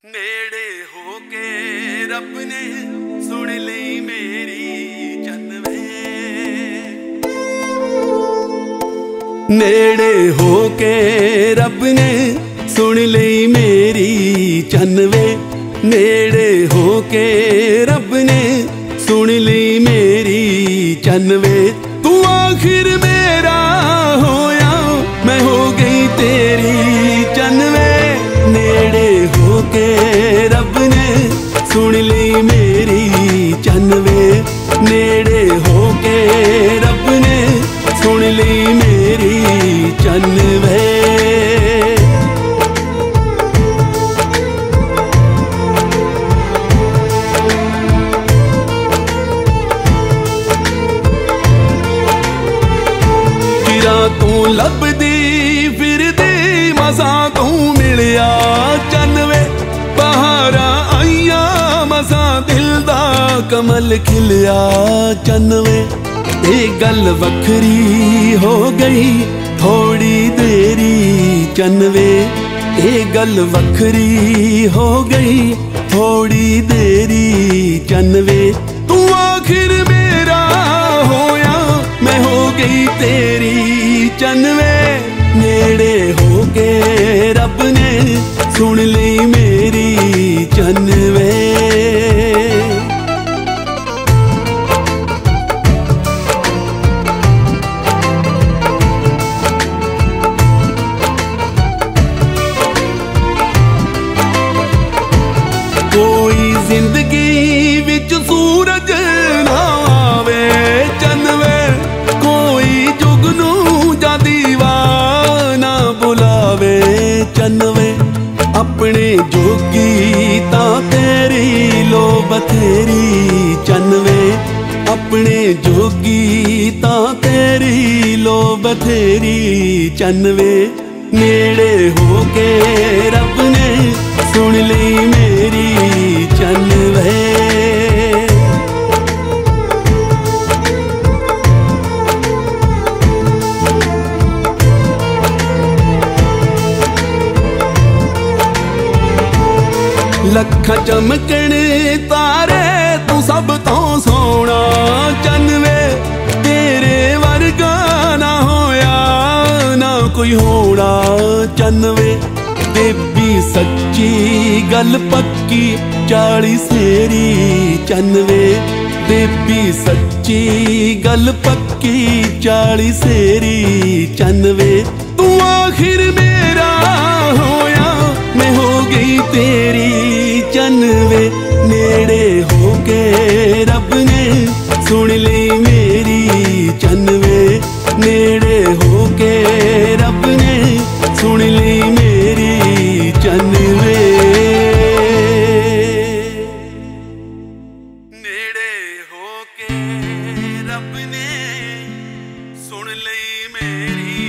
नेड़े होके रब ने सुन ली मेरी चन्नवे। नेड़े होके रब ने सुन ली मेरी चन्नवे। नेड़े होके रब ने सुन ली मेरी चन्नवे। तू आखिर मेरा होया मैं हो गई तेरी चन्नवे। नेड़े होके रब ने सुन ली मेरी चन्नवे। नेड़े होके रब ने सुन ली मेरी चन्नवे। तू लभदी फिरदी मसा तू मिलिया चन्नवे। बहारा आईया मसा दिल दा कमल खिलिया चन्नवे। ये गल वखरी हो गई थोड़ी देरी चन्नवे। ये गल वखरी हो गई थोड़ी देरी चन्नवे। तू आखिर मेरा होया मैं हो गई तेरी चन्नवे। नेड़े होके रब ने सुन ली मेरी चन्नवे। कोई जिंदगी विच सूरज ना आवे चन्नवे। कोई जुगनू जा दीवाना बुलावे चन्नवे। अपने जोगी तां तेरी लो बथेरी चन्नवे। अपने जोगी तां तेरी लो बथेरी चन्नवे। नेड़े होके रब ने सुन ली मेरी चन्नवे। लखा चमकने तारे तू सब तो सोना चन्नवे। तेरे वर्गा ना होया ना कोई होना चन्नवे। बेबी सच्ची गल पक्की 40 सेरी चन्नवे। बेबी सच्ची गल पक्की 40 सेरी चन्नवे। तू आखिर मेरा होया मैं हो गई तेरी चन्नवे। नेड़े होके रब ने सुन ली मेरी चन्नवे। नेड़े होके रब ने सुन ली मेरी चन्नवे। नेड़े होके रब ने सुन ली मेरी